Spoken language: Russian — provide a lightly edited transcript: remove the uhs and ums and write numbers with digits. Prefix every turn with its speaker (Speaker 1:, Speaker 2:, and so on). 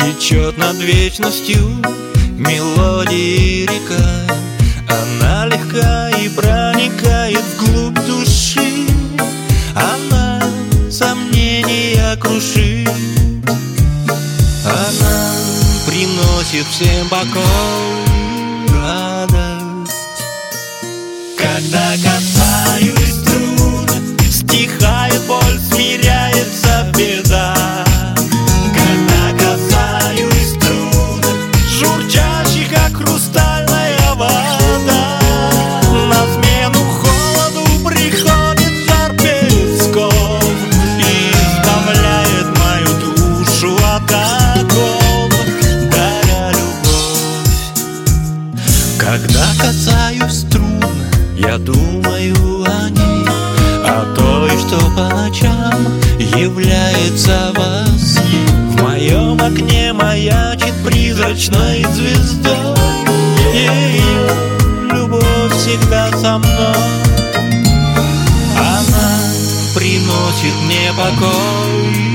Speaker 1: Течет над вечностью мелодии река. Она легка и проникает вглубь души. Она сомнения крушит. Она приносит всем покой, радость. Когда касаюсь струн, стихает боль, смиряется беда. Когда касаюсь струн, журчащих, как хрустальная вода, на смену холоду приходит жар песков и избавляет мою душу от оков, даря любовь. Когда касаюсь струн, я думаю о ней, о той, что по ночам является во сне. В моем окне маячит призрачной звездой. Ее любовь всегда со мной. Она приносит мне покой.